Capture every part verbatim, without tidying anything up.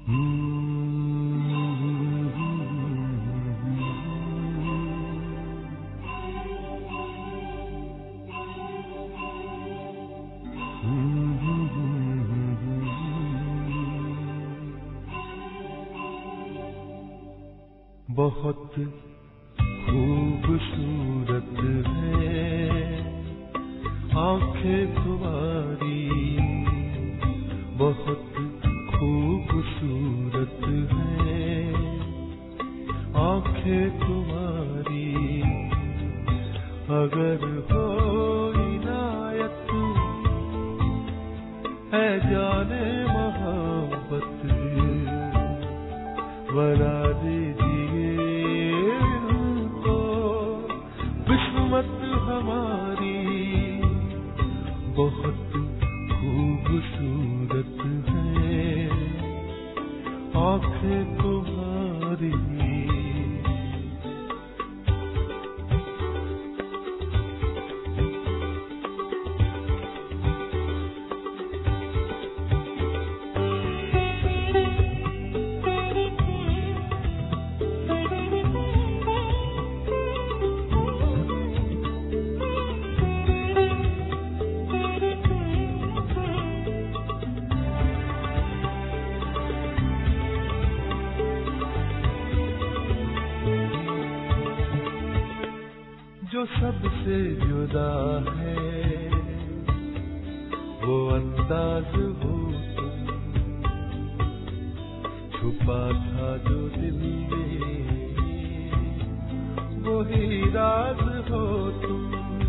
बहुत खूबसूरत है आंखें तुम्हारी, बहुत खूबसूरत है आंखें तुम्हारी। अगर हो इनायत है जाने मोहब्बत, बना दीजिए इनको किस्मत हमारी। बहुत खूबसूरत है आंखें तुम्हारी। जो सबसे जुदा है वो अंदाज हो तुम, छुपा था जो दिल में वही राज हो तुम।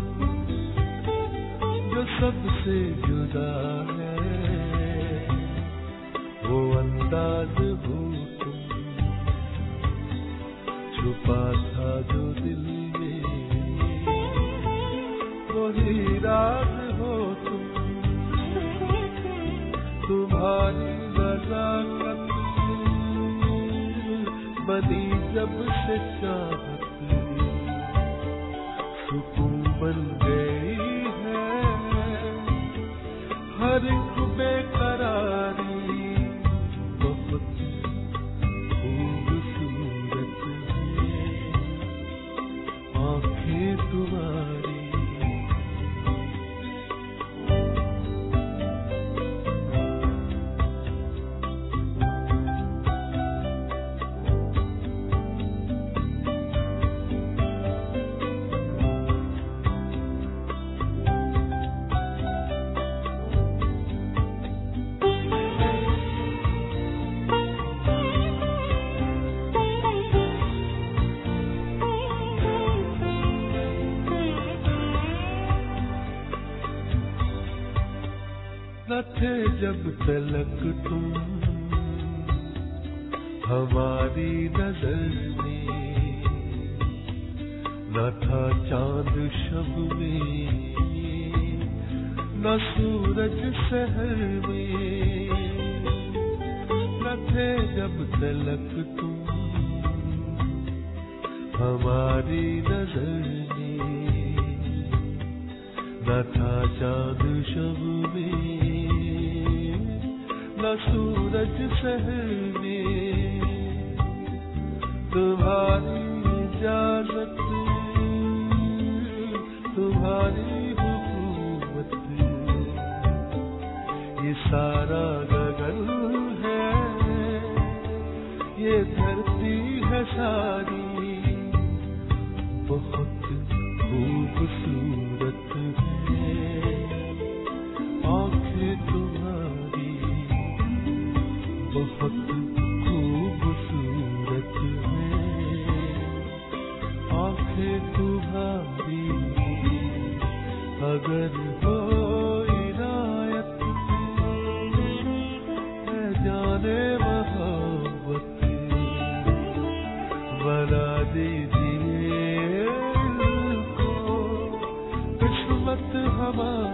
जो सबसे जुदा है वो अंदाज हो तुम, छुपा था जो दिल वही राज हो तुम। तुम्हारी नज़ाकत बनी जब से चाहत, सुकून बन गई है हर एक बेकरारी। बहुत खूबसूरत है आंखें तुम्हारी। न थे जब तलक तुम हमारी नजर में, न था चांद शब में न सूरज शहर में। न थे जब तलक तुम हमारी नजर में, न था चांद शब में न सूरज शहर में। तुम्हारी इजाजत तुम्हारी हुकूमत, ये सारा गगन है ये धरती है सारी। बहुत खूबसूरत है आंखें तुम्हारी। बहुत खूबसूरत है आंखें तुम्हारी। अगर हो इनायत है जाने मोहब्बत, बना दीजिए इनको किस्मत हमारी।